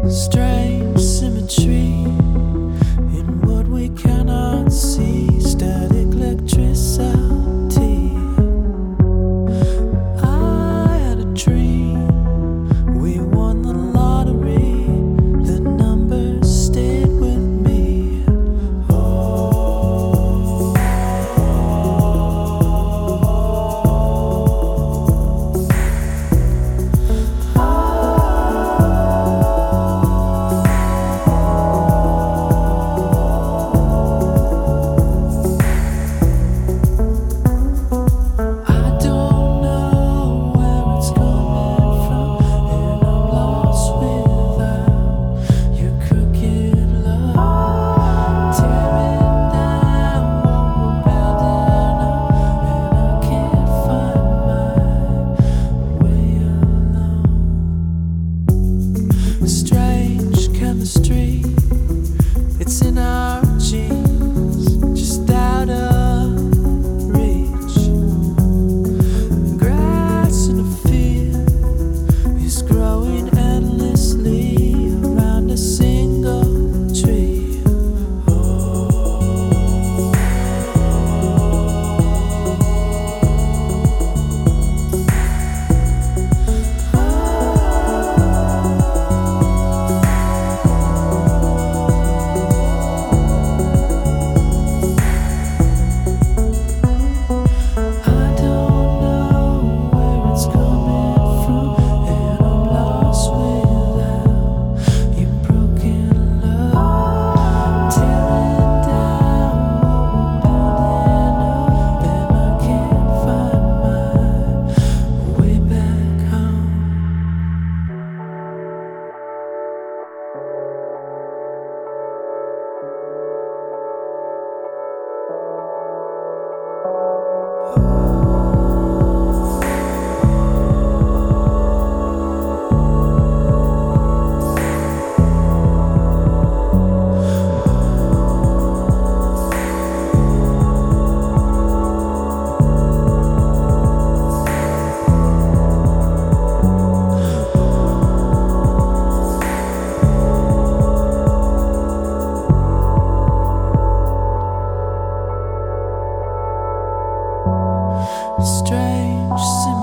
Strange symmetry in what we cannot see. Static electricity. I had a dream. We won the lottery. The numbers stayed with me. Oh. Strange chemistry, it's in our genes, just out of reach. Grass in a field is growing endlessly around a single tree. Strange symmetry.